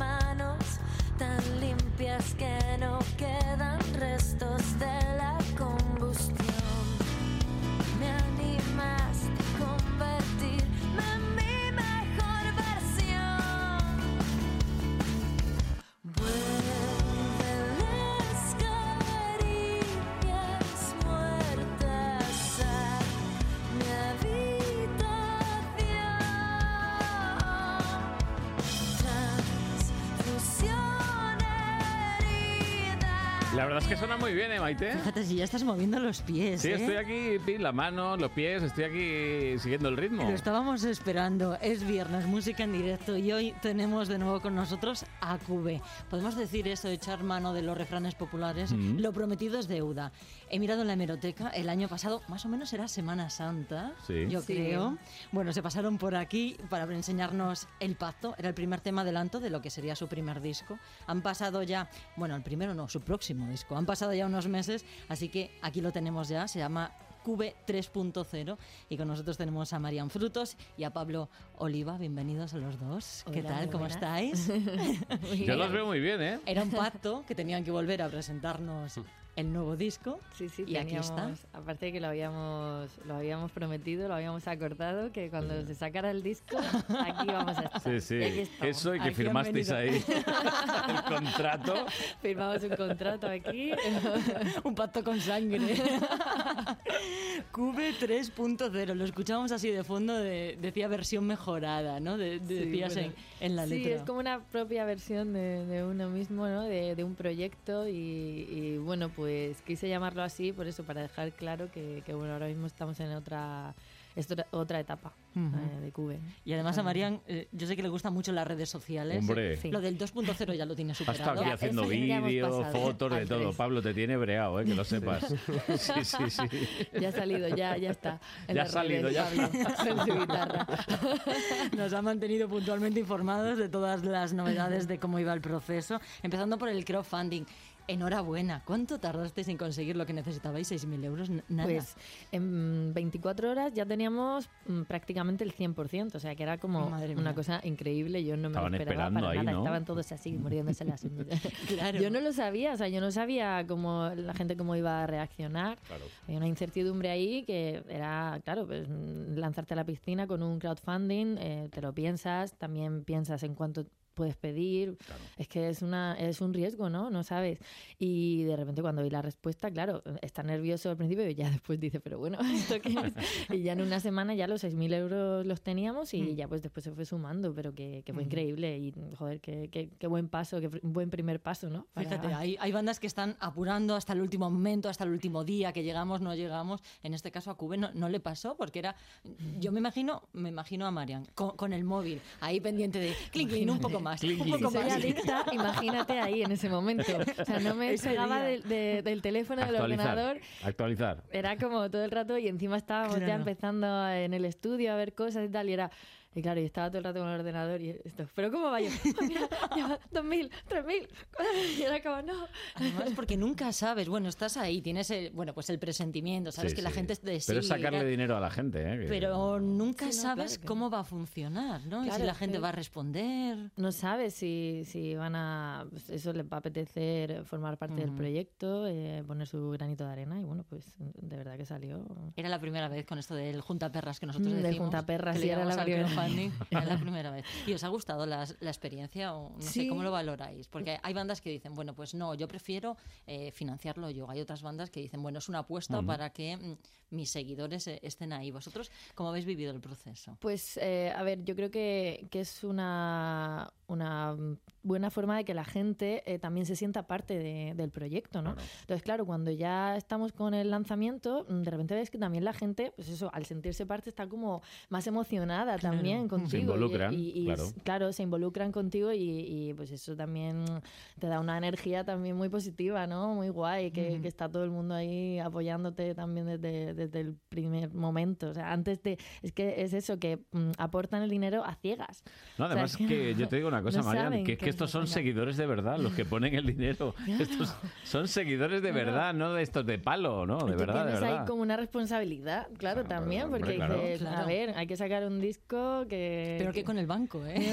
manos tan limpias que no quedan restos de la combustión. Me animaste a convertirme en mi mejor versión. Vuelven las caricias muertas a mi habitación. Transfusión herida. La verdad es que suena muy bien, Maite. Fíjate, si ya estás moviendo los pies. Sí, estoy aquí, la mano, los pies, estoy aquí siguiendo el ritmo. Lo estábamos esperando. Es viernes, música en directo, y hoy tenemos de nuevo con nosotros a Cube. Podemos decir eso, echar mano de los refranes populares. Lo prometido es deuda. He mirado en la hemeroteca, el año pasado, más o menos era Semana Santa, Sí. yo Sí. creo. Bueno, se pasaron por aquí para enseñarnos El Pacto. Era el primer tema adelanto de lo que sería su primer disco. Han pasado ya, bueno, el primero no, su próximo disco. Han pasado ya unos meses, así que aquí lo tenemos ya. Se llama Cube 3.0 y con nosotros tenemos a Marian Frutos y a Pablo Oliva. Bienvenidos a los dos. ¿Qué Hola, tal? muy ¿Cómo buenas. estáis? Yo los veo muy bien, ¿eh? Era un pacto que tenían que volver a presentarnos el nuevo disco. Sí, sí, Y aquí está. Aparte de que lo habíamos prometido, lo habíamos acordado, que cuando se sacara el disco, aquí vamos a estar. Sí, sí. Y aquí estamos. Eso y que Aquí han firmasteis ahí venido. el contrato. Firmamos un contrato aquí. Un pacto con sangre. Cube 3.0. Lo escuchamos así de fondo, decía versión mejorada, ¿no? Decías bueno. en la Sí, letra. es como una propia versión de uno mismo, ¿no? De un proyecto y bueno, pues quise llamarlo así por eso, para dejar claro que bueno, ahora mismo estamos en otra etapa de Cube. Y además a Marian, yo sé que le gustan mucho las redes sociales. Hombre. Sí. Lo del 2.0 ya lo tiene Has estado superado. aquí Ya, haciendo eso ya hemos vídeos, pasado, fotos, de al todo. 3. Pablo, te tiene breado, que lo sepas. Sí, sí, sí. Ya ha salido, ya está. en Ya ha las salido, redes, ya. Pablo, con su guitarra. Nos ha mantenido puntualmente informados de todas las novedades de cómo iba el proceso, empezando por el crowdfunding. Enhorabuena. ¿Cuánto tardasteis en conseguir lo que necesitabais? ¿6.000 euros? Nada. Pues en 24 horas ya teníamos prácticamente el 100%, o sea que era como Madre una mía. cosa increíble. Yo no me Estaban lo esperaba esperando para ahí, nada, ¿no? estaban todos así, muriéndose las uñas. Claro. Yo no lo sabía, o sea, yo no sabía cómo la gente cómo iba a reaccionar. Claro. Hay una incertidumbre ahí que era, claro, pues lanzarte a la piscina con un crowdfunding, te lo piensas, también piensas en cuánto puedes pedir. Claro. Es que es un riesgo, ¿no? No sabes. Y de repente cuando vi la respuesta, claro, está nervioso al principio y ya después dice, pero bueno, ¿esto qué es? Y ya en una semana ya los 6.000 euros los teníamos y ya pues después se fue sumando, pero que fue increíble y joder, qué buen paso, qué buen primer paso, ¿no? Para- Fíjate, hay bandas que están apurando hasta el último momento, hasta el último día, que llegamos, no llegamos. En este caso a Cube no le pasó, porque era... Yo me imagino a Marian con el móvil, ahí pendiente de clink, clink, un poco más, Clink, un clink. poco Si soy más. adicta, imagínate ahí en ese momento. O sea, no me Ese despegaba día. del teléfono, del ordenador. Actualizar. Era como todo el rato y encima estábamos ya Claro. empezando en el estudio a ver cosas y tal y era... Y claro, yo estaba todo el rato con el ordenador y esto, ¿pero cómo va yo? Oh, mira, ya va, 2.000, 3.000. Y era como, no. Además, porque nunca sabes, bueno, estás ahí, tienes el presentimiento, sabes Sí, que la sí. gente te Pero es sigue, sacarle dinero a la gente, ¿eh? Que- pero nunca Sí, no, sabes claro que cómo va a funcionar, ¿no? Y si Claro, la gente sí. va a responder. No sabes si van a... Pues eso les va a apetecer formar parte del proyecto, poner su granito de arena y bueno, pues de verdad que salió... Era la primera vez con esto del juntaperras que nosotros Del decimos. juntaperras, que sí, le era llamamos la al primera. crowdfunding. Era la primera vez. ¿Y os ha gustado la experiencia o no sé Sí. cómo lo valoráis? Porque hay bandas que dicen, bueno, pues no, yo prefiero financiarlo yo. Hay otras bandas que dicen, bueno, es una apuesta para que mis seguidores estén ahí. ¿Vosotros cómo habéis vivido el proceso? Pues, a ver, yo creo que es una buena forma de que la gente también se sienta parte del proyecto, ¿no? Claro. Entonces, claro, cuando ya estamos con el lanzamiento, de repente ves que también la gente, pues eso, al sentirse parte está como más emocionada también contigo. Se involucran, y claro. claro, se involucran contigo y pues eso también te da una energía también muy positiva, ¿no? Muy guay, que está todo el mundo ahí apoyándote también desde el primer momento. O sea, es que es eso, que aportan el dinero a ciegas. No, además O sea, que yo te digo una cosa, no Marian, saben que es que estos son final. seguidores de verdad, los que ponen el dinero. Estos son seguidores de verdad, no de estos de palo, ¿no? De Tú verdad, de tienes verdad. ahí como una responsabilidad, claro, Claro, también, hombre, porque claro. dices, Claro. a ver, hay que sacar un disco banco que... Pero que con el banco, ¿eh?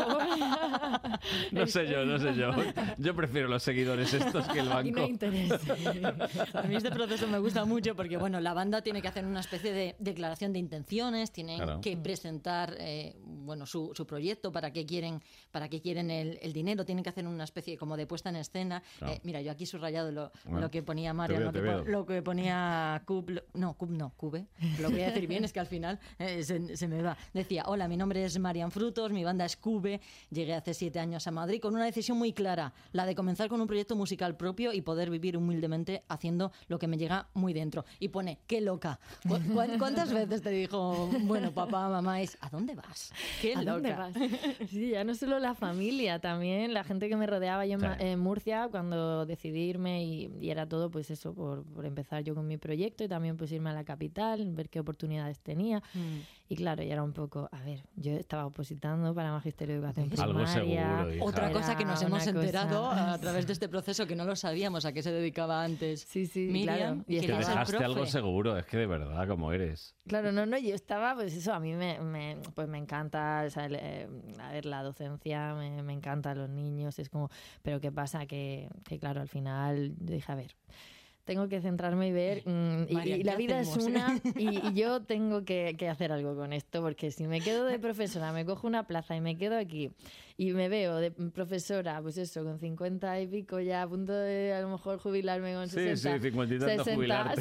No sé yo. Yo prefiero los seguidores estos que el Y no hay banco. interés. A mí este proceso me gusta mucho porque, bueno, la banda tiene que hacer una especie de declaración de intenciones, tienen Claro. que presentar, bueno, su proyecto, para qué quieren el dinero, tienen que hacer una especie como de puesta en escena. Claro. Mira, yo aquí he subrayado lo Bueno, que ponía María, te veo. lo que ponía Cube, lo voy a decir bien, es que al final se me va. Decía, hola, mi nombre es Marian Frutos, mi banda es Cube, llegué hace 7 años a Madrid con una decisión muy clara, la de comenzar con un proyecto musical propio y poder vivir humildemente haciendo lo que me llega muy dentro. Y pone, qué loca. ¿Cuántas veces te dijo, bueno, papá, mamá, ¿a dónde vas? Qué ¿A loca. dónde vas? Sí, ya no solo la familia, también la gente que me rodeaba yo Claro. en Murcia cuando decidí irme y era todo pues eso, por empezar yo con mi proyecto y también pues irme a la capital, ver qué oportunidades tenía. Y claro, ya era un poco, a ver, yo estaba opositando para Magisterio de Educación Algo Primaria. seguro, hija. Otra Era cosa que nos hemos una cosa- enterado a través de este proceso que no lo sabíamos, a qué se dedicaba antes. Sí, sí, Miriam, claro. Y y Que quería ser dejaste profe. algo seguro, es que de verdad, como eres. Claro, no, yo estaba, pues eso, a mí pues me encanta, o sea, a ver, la docencia, me encanta, los niños, es como, pero ¿qué pasa? Que claro, al final yo dije, a ver, tengo que centrarme y ver, María, y la ¿qué vida hacemos? es una, y yo tengo que hacer algo con esto, porque si me quedo de profesora, me cojo una plaza y me quedo aquí, y me veo de profesora, pues eso, con 50 y pico ya, a punto de a lo mejor jubilarme con Sí, 60. sí, 50 y tanto 60, jubilarte.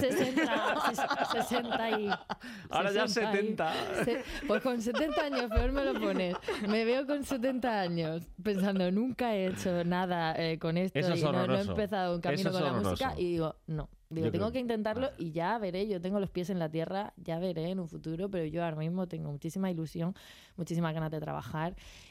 60 y... Ahora ya 60 y- 70. Pues con 70 años, peor me lo pones. Me veo con 70 años pensando, nunca he hecho nada con esto Eso es y no he horroroso. empezado un camino Eso es con la horroroso. música y digo, no. Digo, Yo tengo creo- que intentarlo y ya veré, yo tengo los pies en la tierra, ya veré en un futuro, pero yo ahora mismo tengo muchísima ilusión, muchísimas ganas de trabajar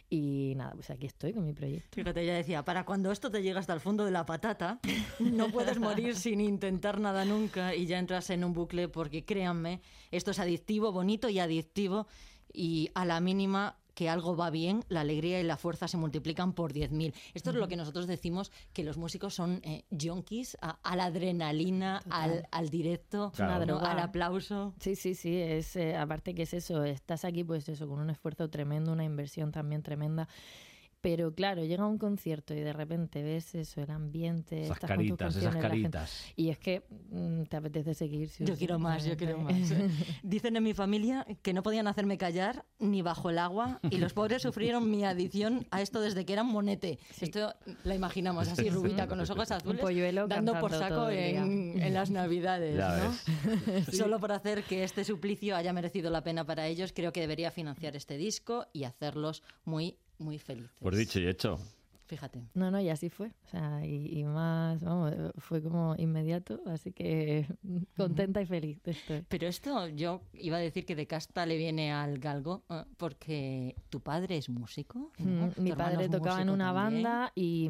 y nada, pues aquí estoy con mi proyecto. Fíjate, ella decía, para cuando esto te llega hasta el fondo de la patata, no puedes morir sin intentar nada nunca y ya entras en un bucle porque créanme, esto es adictivo, bonito y adictivo y a la mínima que algo va bien, la alegría y la fuerza se multiplican por 10.000. Esto es lo que nosotros decimos, que los músicos son junkies a la adrenalina, al directo, Claro. ¿no? al aplauso. Sí, es aparte que es eso, estás aquí pues eso, con un esfuerzo tremendo, una inversión también tremenda. Pero claro, llega un concierto y de repente ves eso, el ambiente, Esas estás con tus caritas, canciones, esas la gente- caritas. y es que te apetece seguir. sí o Yo sí, quiero más, yo quiero más. realmente. Dicen en mi familia que no podían hacerme callar ni bajo el agua y los pobres sufrieron mi adicción a esto desde que eran monete. Esto la imaginamos así, rubita, con los ojos azules, polluelo dando por cantando saco todo el día. en las Navidades. Ya ¿no? ves. Solo por hacer que este suplicio haya merecido la pena para ellos, creo que debería financiar este disco y hacerlos muy, muy felices. Pues dicho y hecho. Fíjate. No, y así fue. O sea, y más, vamos, fue como inmediato, así que contenta y feliz estoy. Pero esto yo iba a decir que de casta le viene al galgo, porque tu padre es músico, ¿no? Tu Mi hermano padre es tocaba en músico una también. banda y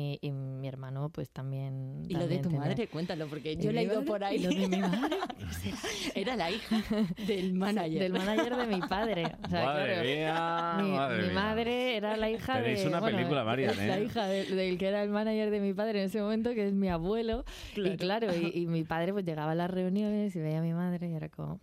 mi hermano pues también. Y lo de también tu tenía- madre, cuéntalo, porque ¿Y yo he mi leído madre? por ahí. ¿Y lo de mi madre? Era la hija del manager. Del manager de mi padre. O sea, Madre claro, mía, mi madre mi mía. madre era la hija Tenéis de... una película, Marian, La ¿eh? hija del que era el manager de mi padre en ese momento, que es mi abuelo. Y claro, y mi padre pues llegaba a las reuniones y veía a mi madre y era como...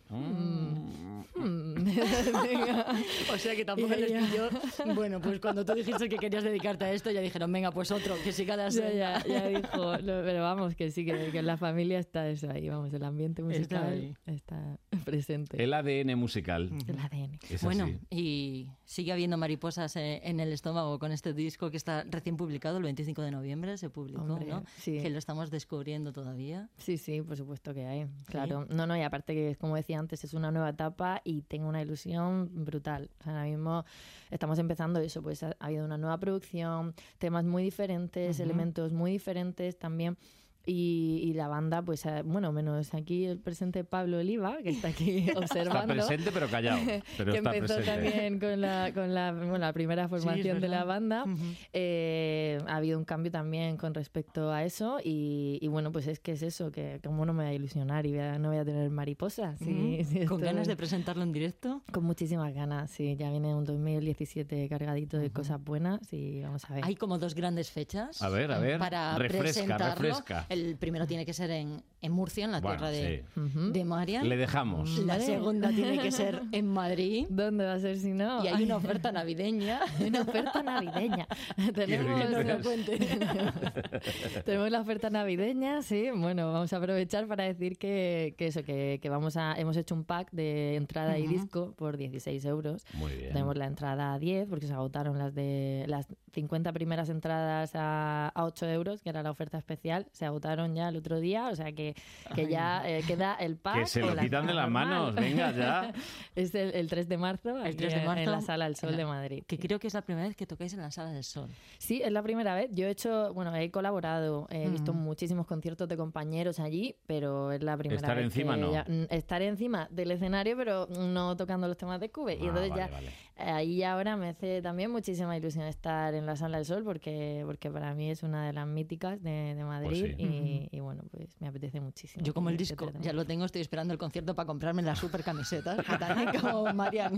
venga. O sea que tampoco Y les ella- pilló. Bueno, pues cuando tú dijiste que querías dedicarte a esto, ya dijeron, venga, pues otro, que siga la Ya, senda. ya dijo, no, pero vamos, que sí, que en la familia está eso ahí, vamos, el ambiente musical ahí. está presente. El ADN musical. El ADN. Es Bueno, así. y sigue habiendo mariposas en el estómago con este disco que está recién publicado, el 25 de noviembre se publicó, Hombre, ¿no? sí. Que lo estamos descubriendo todavía. Sí, por supuesto que hay, claro. No, y aparte que, como decía antes, es una nueva etapa y tengo una ilusión brutal. O sea, ahora mismo estamos empezando eso, pues ha habido una nueva producción, temas muy diferentes, elementos muy diferentes también. Y la banda, pues, bueno, menos aquí el presente Pablo Oliva, que está aquí Está observando. presente pero callado. Pero que está empezó presente. también con la primera formación de la verdad. banda. Ha habido un cambio también con respecto a eso y bueno, pues es que es eso, que como no me voy a ilusionar y no voy a tener mariposas. Sí, ¿Con esto- ganas de presentarlo en directo? Con muchísimas ganas, sí. Ya viene un 2017 cargadito de cosas buenas y vamos a ver. Hay como dos grandes fechas. A ver, para refresca, presentarlo. refresca. El primero tiene que ser en Murcia, en la Bueno, tierra de, sí. de Marian. Le dejamos. La Vale. segunda tiene que ser en Madrid. ¿Dónde va a ser si no? Y hay una oferta navideña. Una oferta navideña. Tenemos, Que nos lo cuente. tenemos la oferta navideña, sí. Bueno, vamos a aprovechar para decir que hemos hecho un pack de entrada y disco por 16 euros. Muy bien. Tenemos la entrada a 10 porque se agotaron las 50 primeras entradas a 8 euros, que era la oferta especial. Se agotaron ya el otro día, o sea que ya queda el pack. Que se o lo la quitan de entrada las manos, normal. venga ya. Es el 3 de marzo, El aquí 3 de marzo. en la Sala del Sol de Madrid. Que creo que es la primera vez que tocáis en la Sala del Sol. Sí, es la primera vez. Yo he colaborado, he visto muchísimos conciertos de compañeros allí, pero es la primera Estar vez encima que no. estaré encima del escenario, pero no tocando los temas de Cube. Y Ah, entonces vale, ya vale. ahí ahora me hace también muchísima ilusión estar en la Sala del Sol porque para mí es una de las míticas de Madrid Pues sí. y bueno, pues me apetece muchísimo. Yo como el este disco 3 de ya marzo. lo tengo, estoy esperando el concierto para comprarme las super camisetas, que también como Marian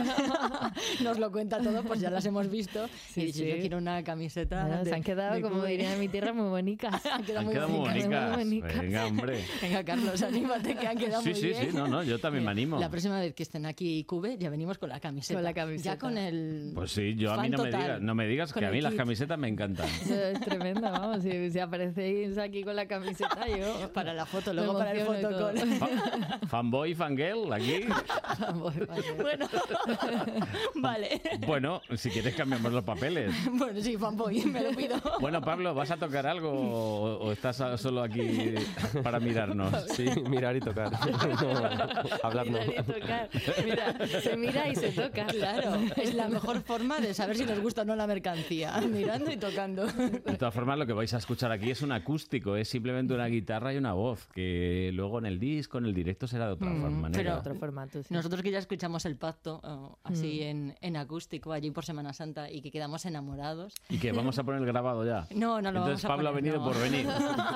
nos lo cuenta todo, pues ya las hemos visto. Sí, y he dicho, sí. yo quiero una camiseta Bueno, de, se han quedado, de como Cube. diría en mi tierra, muy bonitas. Han quedado Han muy quedado muy bonitas. bonitas. muy bonitas. Venga, hombre. Venga, Carlos, anímate, que han quedado Sí, muy sí, bien. sí, no, yo también me animo. La próxima vez que estén aquí Cube, ya venimos con la camiseta. Con la camiseta. Ya con el Pues sí, yo a mí fan no me total. digas, no me digas Con que a el mí las kit. camisetas me encantan. Eso es tremendo, vamos. Si aparecéis aquí con la camiseta, yo. Para la foto, me luego para el emociono y todo. fotocall. Fanboy, fangirl, aquí. Bueno, vale. Bueno, si quieres cambiamos los papeles. Bueno, sí, fanboy, me lo pido. Bueno, Pablo, ¿vas a tocar algo o estás solo aquí para mirarnos? Sí, mirar y tocar. No, hablar no. Mirar y tocar. Mira, se mira y se toca. Claro, es la mejor forma de saber si nos gusta o no la mercancía, mirando y tocando. De todas formas, lo que vais a escuchar aquí es un acústico, es simplemente una guitarra y una voz, que luego en el disco, en el directo será de otra manera. pero- Otro formato. Sí. Nosotros que ya escuchamos el pacto así en acústico allí por Semana Santa y que quedamos enamorados. Y que vamos a poner grabado ya. No, no lo Entonces vamos a Pablo poner, ha venido no. por venir.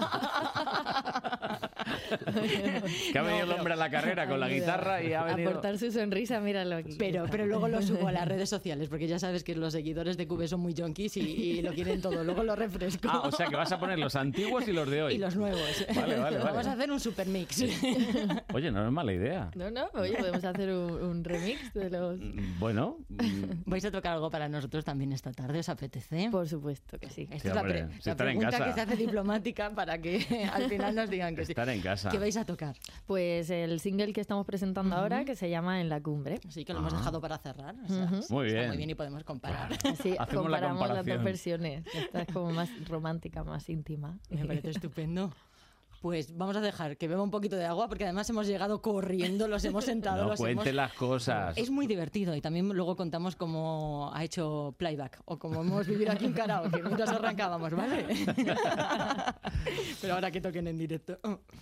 Que ha venido el hombre a la carrera con la guitarra y ha venido... Aportar su sonrisa, míralo aquí. Pero luego lo subo a las redes sociales porque ya sabes que los seguidores de Cube son muy junkies y lo quieren todo. Luego lo refresco. Ah, o sea que vas a poner los antiguos y los de hoy. Y los nuevos. Vale, vale, Vamos vale. a hacer un super mix. Oye, no es mala idea. No, oye, podemos hacer un remix de los... Bueno, ¿Vais a tocar algo para nosotros también esta tarde? ¿Os apetece? Por supuesto que sí. Esta Sí, es la, hombre, si la estar en pregunta casa. que se hace diplomática para que al final nos digan que sí. estar en casa. ¿Qué vais a tocar? Pues el single que estamos presentando ahora, que se llama En la Cumbre. Así que lo hemos dejado para cerrar. O sea, Muy está bien. muy bien y podemos comparar. Así Hacemos la comparamos las comparación. dos versiones. Esta es como más romántica, más íntima. Me parece estupendo. Pues vamos a dejar que beba un poquito de agua porque además hemos llegado corriendo, los hemos sentado, No los cuente hemos... las cosas. Es muy divertido y también luego contamos cómo ha hecho playback o cómo hemos vivido aquí en karaoke mientras arrancábamos, ¿vale? Pero ahora que toquen en directo.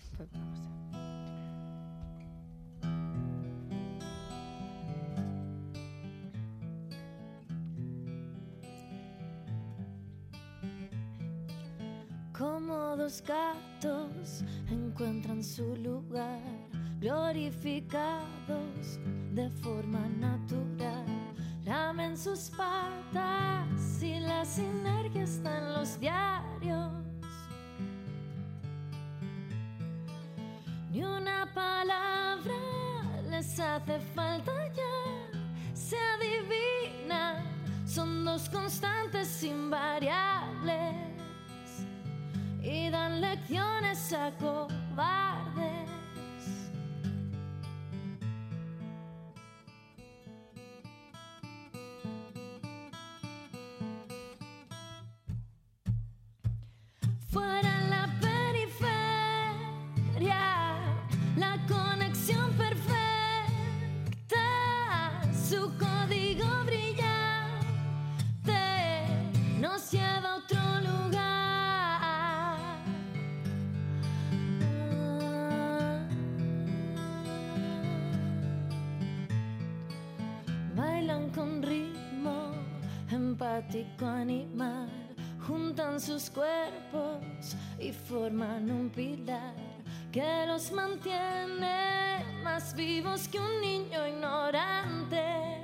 Como dos gatos encuentran su lugar, glorificados de forma natural. Lamen sus patas y la sinergia está en los diarios. Ni una palabra les hace falta ya, se adivina, son dos constantes invariables y dan lecciones a cobardes. Fuera en la periferia, la conexión perfecta, su código brillante nos lleva a otro lugar. Bailan con ritmo empático animal, juntan sus cuerpos y forman un pilar que los mantiene más vivos que un niño ignorante.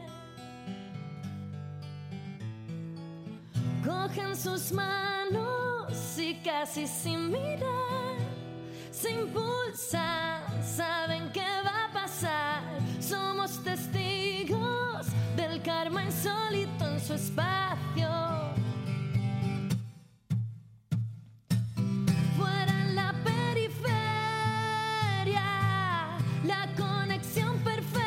Cogen sus manos y casi sin mirar, se impulsan, saben qué va a pasar. Somos testigos del karma insólito en su espacio. Fuera en la periferia, la conexión perfecta,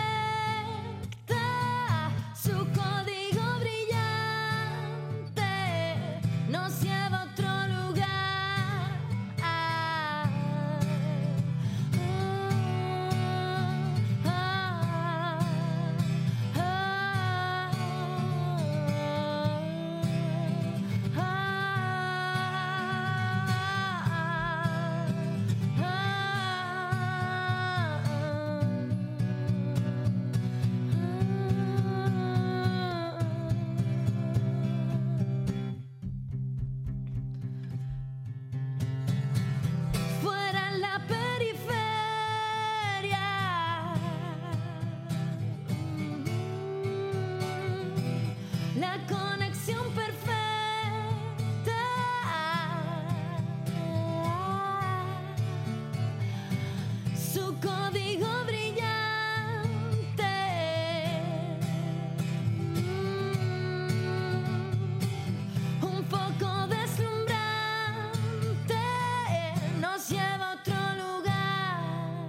su código brillante nos lleva a otro lugar. Fuera en la periferia, la conexión perfecta, su código brillante, un foco deslumbrante nos lleva a otro lugar.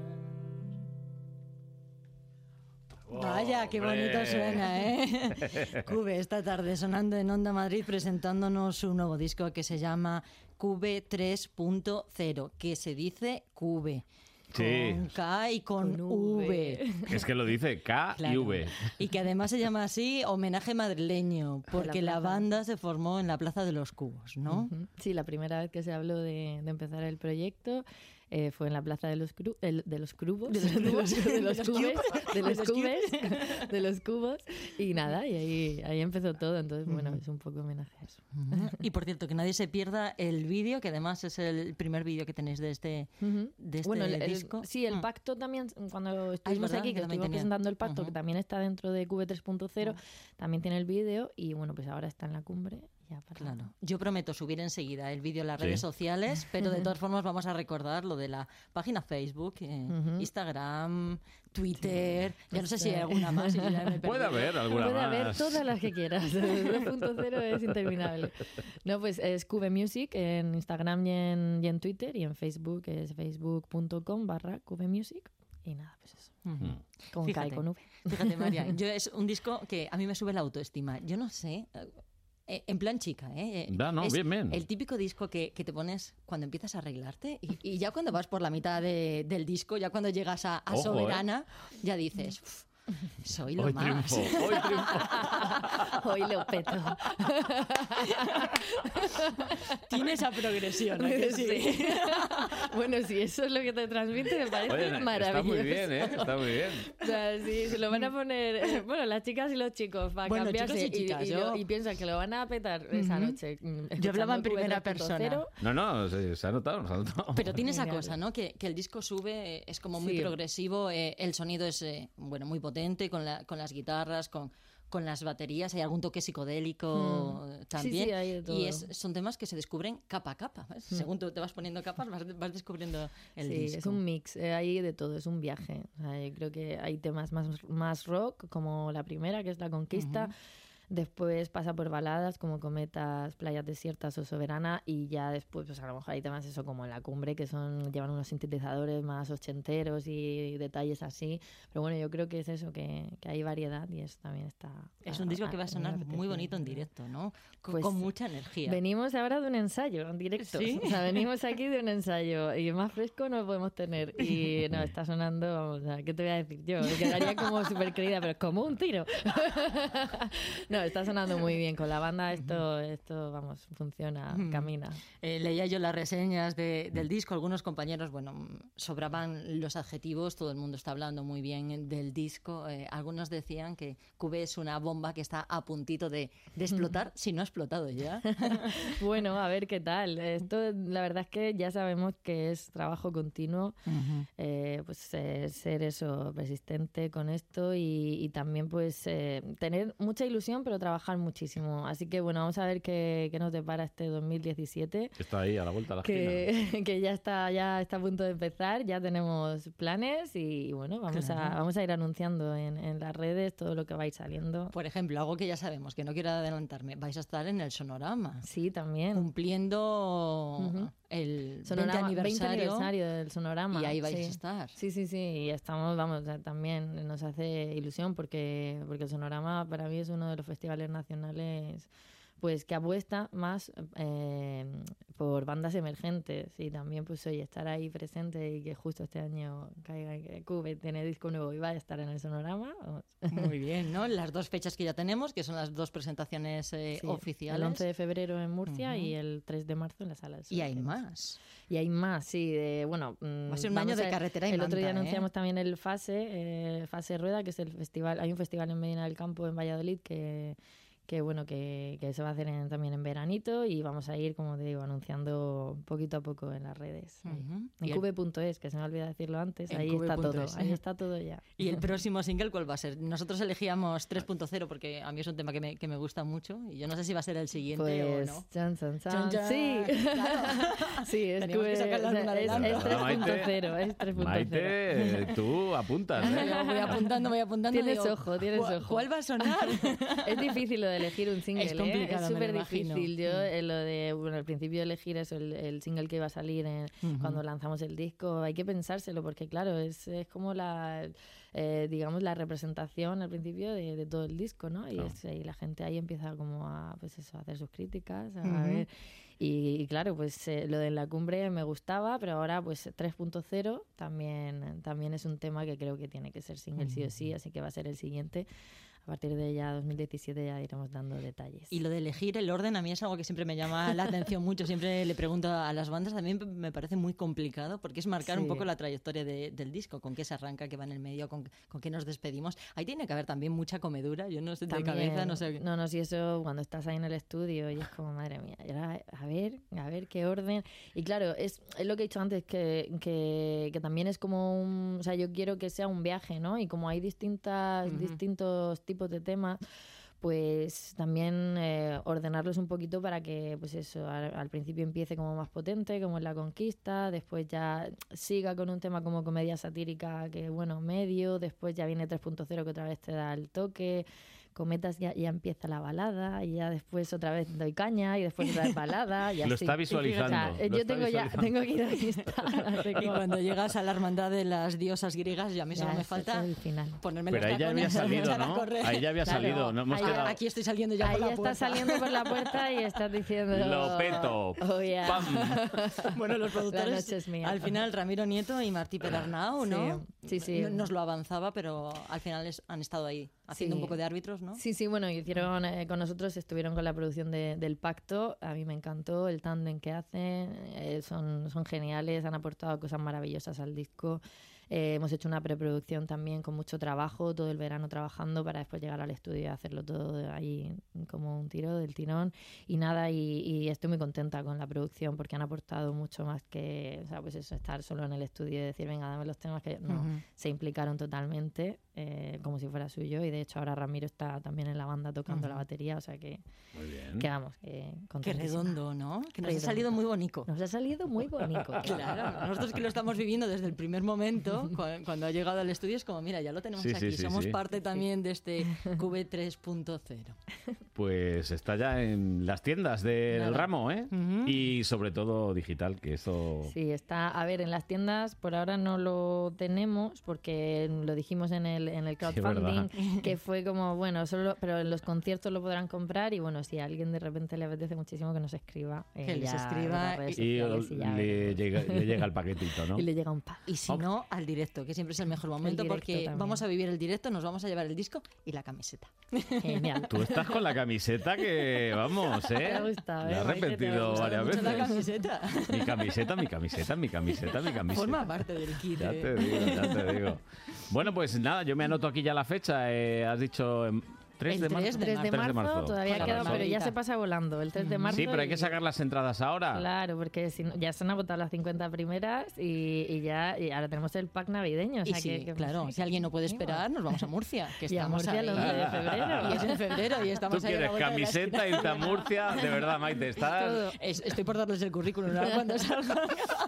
Vaya, qué bonito Hombre. suena, ¿eh? Cube, esta tarde sonando en Onda Madrid presentándonos un nuevo disco que se llama Cube 3.0, que se dice Cube. Sí. Con K y con Con V. V. Es que lo dice K y Claro. V. Y que además se llama así homenaje madrileño, porque la plaza. banda se formó en la Plaza de los Cubos, ¿no? Ujú. Sí, la primera vez que se habló de empezar el proyecto fue en la plaza de los Crubos, De los de los cubos. cubes, de los De los cubes, cubes. de los cubos, y nada, y ahí empezó todo, entonces bueno, es un poco homenaje a eso. Ujú. Y por cierto, que nadie se pierda el vídeo, que además es el primer vídeo que tenéis de este, Ujú. de este Bueno, disco. sí, el Mm. pacto también, cuando estuvimos verdad, aquí, que que también estuvimos tenía. presentando el pacto, Ujú. que también está dentro de Cube 3.0, también tiene el vídeo, y bueno, pues ahora está en la cumbre. Ya para... Claro. Yo prometo subir enseguida el vídeo a las Sí. redes sociales, pero de todas formas vamos a recordar lo de la página Facebook, Ujú. Instagram, Twitter, ya no sé si hay alguna más. y ya me he Puede perdido. haber alguna Puede más. haber todas las que quieras. El 2.0 es interminable. No, pues es Cube Music en Instagram y en Twitter, y en Facebook es facebook.com/Cube Music. Y nada, pues eso. Ujú. Con K y Fíjate. con V. Fíjate, María, yo es un disco que a mí me sube la autoestima. Yo no sé, en plan chica, ¿eh? No, no, Es bien, bien. el típico disco que te pones cuando empiezas a arreglarte y ya cuando vas por la mitad del disco, ya cuando llegas a Ojo, Soberana, ya dices, "Uf, soy lo Hoy más". triunfo, hoy triunfo. Hoy lo peto. Tiene esa progresión, ¿a que sí? Sí. Bueno, si eso es lo que te transmite, me parece Oye, maravilloso. está muy bien, ¿eh? Está muy bien. O sea, sí, se lo van a poner, bueno, las chicas y los chicos, para Bueno, cambiarse, chicos y chicas, y piensan que lo van a petar esa noche. Yo hablaba en escuchando primera Cube 3.0. persona. No, se ha notado, se ha notado. Pero tiene esa Genial. cosa, ¿no? Que el disco sube, es como muy Sí. progresivo, el sonido es bueno, muy potente con las guitarras, con las baterías, hay algún toque psicodélico también. Sí, hay de todo. Y son temas que se descubren capa a capa. ¿ves? Según tú te vas poniendo capas, vas descubriendo el Sí, disco. es un mix, hay de todo, es un viaje. O sea, yo creo que hay temas más rock, como la primera, que es La Conquista. Después pasa por baladas como Cometas, Playas Desiertas o Soberana, y ya después pues a lo mejor hay temas eso como La Cumbre, que llevan unos sintetizadores más ochenteros y detalles así. Pero bueno, yo creo que es eso, que hay variedad, y eso también está... Es un disco que va a me sonar apetece, muy bonito en ¿verdad? directo, ¿no? Pues con mucha energía. Venimos ahora de un ensayo en directo. ¿Sí? O sea, venimos aquí de un ensayo y más fresco no lo podemos tener. Y no, está sonando, vamos, o sea, ¿qué te voy a decir yo? Me quedaría como súper querida, pero es como un tiro. No, está sonando muy bien. Con la banda esto vamos, funciona, camina. Leía yo las reseñas del disco, algunos compañeros, bueno, sobraban los adjetivos, todo el mundo está hablando muy bien del disco. Algunos decían que Cube es una bomba que está a puntito de explotar, si no ha explotado ya. Bueno, a ver qué tal. Esto, la verdad es que ya sabemos que es trabajo continuo, pues ser eso, persistente con esto y también pues tener mucha ilusión, pero trabajar muchísimo. Así que bueno, vamos a ver qué nos depara este 2017. Está ahí, a la vuelta de la esquina. Que ya está a punto de empezar, ya tenemos planes y bueno, vamos a ir anunciando en las redes todo lo que va a ir saliendo. Por ejemplo, algo que ya sabemos, que no quiero adelantarme, vais a estar en el Sonorama. Sí, también. Cumpliendo el Sonorama, 20 aniversario del Sonorama. Y ahí vais a estar. Sí, y estamos, vamos, también nos hace ilusión porque el Sonorama para mí es uno de los festivales nacionales pues que apuesta más por bandas emergentes y también pues oye, estar ahí presente y que justo este año caiga que Cube tiene disco nuevo y vaya a estar en el Sonorama. Muy bien, ¿no? Las 2 fechas que ya tenemos, que son las 2 presentaciones oficiales. El 11 de febrero en Murcia y el 3 de marzo en la Sala del Sol. Y hay más. Y hay más, sí. Va a ser un año de carretera y el manta, otro día anunciamos también el Fase Rueda, que es el festival. Hay un festival en Medina del Campo, en Valladolid, que se va a hacer también en veranito y vamos a ir, como te digo, anunciando poquito a poco en las redes. En cube.es, que se me ha olvidado decirlo antes, ahí está todo, ahí está todo ya. ¿Y el próximo single cuál va a ser? Nosotros elegíamos 3.0 porque a mí es un tema que me gusta mucho y yo no sé si va a ser el siguiente pues, o no. Chan. Sí, claro. Sí, es 3.0, es 3.0. Maite, tú apuntas, ¿eh? Yo voy apuntando. Tienes ojo. ¿Cuál va a sonar? Es difícil lo de elegir un single, es complicado, es súper difícil. Yo al principio de elegir eso, el single que iba a salir cuando lanzamos el disco, hay que pensárselo porque claro, es como digamos la representación al principio de todo el disco, ¿no? Y la gente ahí empieza como a pues eso, a hacer sus críticas, a ver. Y claro, pues lo de La Cumbre me gustaba, pero ahora pues 3.0 también es un tema que creo que tiene que ser single sí o sí, así que va a ser el siguiente. A partir de ya 2017 ya iremos dando detalles. Y lo de elegir el orden a mí es algo que siempre me llama la atención mucho. Siempre le pregunto a las bandas, también me parece muy complicado porque es marcar un poco la trayectoria del disco, con qué se arranca, qué va en el medio, con qué nos despedimos. Ahí tiene que haber también mucha comedura, yo no sé de cabeza, no sé. No, si eso cuando estás ahí en el estudio y es como, madre mía, y ahora, a ver qué orden. Y claro, es lo que he dicho antes, que también es como o sea, yo quiero que sea un viaje, ¿no? Y como hay distintos tipos de temas, pues también ordenarlos un poquito para que pues eso al principio empiece como más potente, como en La Conquista, después ya siga con un tema como comedia satírica que bueno, medio, después ya viene 3.0 que otra vez te da el toque, Cometas ya empieza la balada y ya después otra vez doy caña y después otra vez balada y así. Lo está visualizando. Yo tengo que ir a visitar. Y cuando llegas a la hermandad de las diosas griegas, ya a mí solo me falta ponerme los tacones. Pero ahí ya había salido, ¿no? Ahí ya había salido. No hemos quedado... Aquí estoy saliendo ya por la puerta. Ahí estás saliendo por la puerta y estás diciendo... Lo peto. Oh, yeah. ¡Pam! Bueno, los productores, al final Ramiro Nieto y Martí Pedernau, ¿no? Sí. Nos lo avanzaba, pero al final han estado ahí haciendo un poco de árbitros, ¿no? Sí, bueno, hicieron con nosotros, estuvieron con la producción del Pacto, a mí me encantó el tándem que hacen, son geniales, han aportado cosas maravillosas al disco. Hemos hecho una preproducción también con mucho trabajo, todo el verano trabajando para después llegar al estudio y hacerlo todo ahí como un tiro del tirón y nada, y estoy muy contenta con la producción porque han aportado mucho más que, o sea, pues eso, estar solo en el estudio y decir, venga, dame los temas que no, se implicaron totalmente como si fuera suyo y de hecho ahora Ramiro está también en la banda tocando la batería, o sea que muy bien. Quedamos Qué redondo, ¿no? Que nos ha salido muy bonito. Nos ha salido muy bonito. Claro, nosotros que lo estamos viviendo desde el primer momento, cuando ha llegado al estudio es como, mira, ya lo tenemos aquí, somos parte también de este Cube 3.0. Pues está ya en las tiendas del ramo, ¿eh? Y sobre todo digital, que eso... Sí, está, a ver, en las tiendas por ahora no lo tenemos porque lo dijimos en el crowdfunding, que fue como, bueno, pero en los conciertos lo podrán comprar y bueno, si a alguien de repente le apetece muchísimo que nos escriba. Que les escriba y le llega el paquetito, ¿no? Y le llega un pack. Y si no, al directo, que siempre es el mejor momento porque también. Vamos a vivir el directo, nos vamos a llevar el disco y la camiseta. Genial. Tú estás con la camiseta que, vamos, ¿eh? Me ha gustado, la he repetido varias veces. La camiseta. Mi camiseta. Forma parte del kit. Ya te digo. Bueno, pues nada, yo me anoto aquí ya la fecha. Has dicho 3 de El marzo. 3 de 3 marzo todavía Claro, queda, sí. pero ya se pasa volando. El 3 de marzo. Sí, pero hay que y- sacar las entradas ahora. Claro, porque si no- ya se han agotado las 50 primeras y ahora tenemos el pack navideño. O Y sea sí, que, claro, si alguien no puede esperar, nos vamos a Murcia, que Y a estamos Murcia ahí. el 11 de febrero. Y es en febrero y estamos Tú ahí a la quieres vuelta de la camiseta, esquina. irte a Murcia, de verdad, Maite, estás... Todo. Estoy por darles el currículum ahora cuando salga.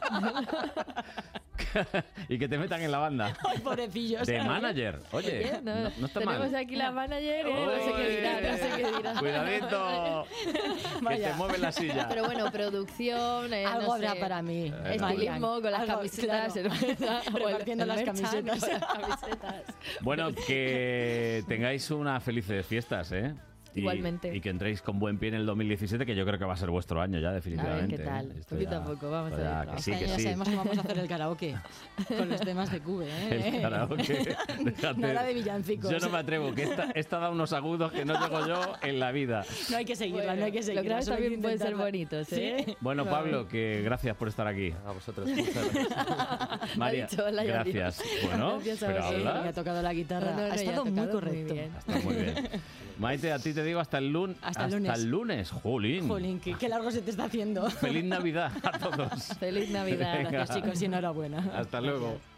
y que te metan en la banda. Ay, pobrecillos. De manager. Oye, Oye, no está tenemos mal. aquí la manager y no sé qué dirá, no sé qué dirá. Cuidadito, que Vaya. te mueve la silla. Pero bueno, producción, Algo no habrá sé, para mí. estilismo con las Algo, camisetas, claro. cerveza, o el- Repartiendo el las merchan camisetas. con las camisetas. Bueno, que tengáis unas felices fiestas, ¿eh? Igualmente. Y que entréis con buen pie en el 2017, que yo creo que va a ser vuestro año ya, definitivamente. qué tal. ¿eh? Esto Poquito ya- a poco, vamos esto a ya, ver. que sí, Este que año ya sí. sabemos que vamos a hacer el karaoke con los temas de Cube. ¿eh? El karaoke. Déjate. Nada de villancicos. Yo no me atrevo, que esta da unos agudos que no llego yo en la vida. No hay que seguirla, no hay que Los seguirla. graves solo hay que también pueden ser intentarla. bonitos, ¿eh? Sí. Bueno, Vale. Pablo, que gracias por estar aquí. A vosotros. Muchas gracias. María, dicho, hola, y adiós. gracias. Bueno, Gracias a pero vosotros. Me habla. ha tocado la guitarra. No, no, ha ya estado muy tocado correcto. bien. Está muy bien. Maite, a ti te digo hasta el lunes. Hasta el lunes. Jolín. Jolín, qué largo se te está haciendo. Feliz Navidad a todos. Feliz Navidad. Venga. Gracias, chicos, y enhorabuena. Hasta luego. Gracias.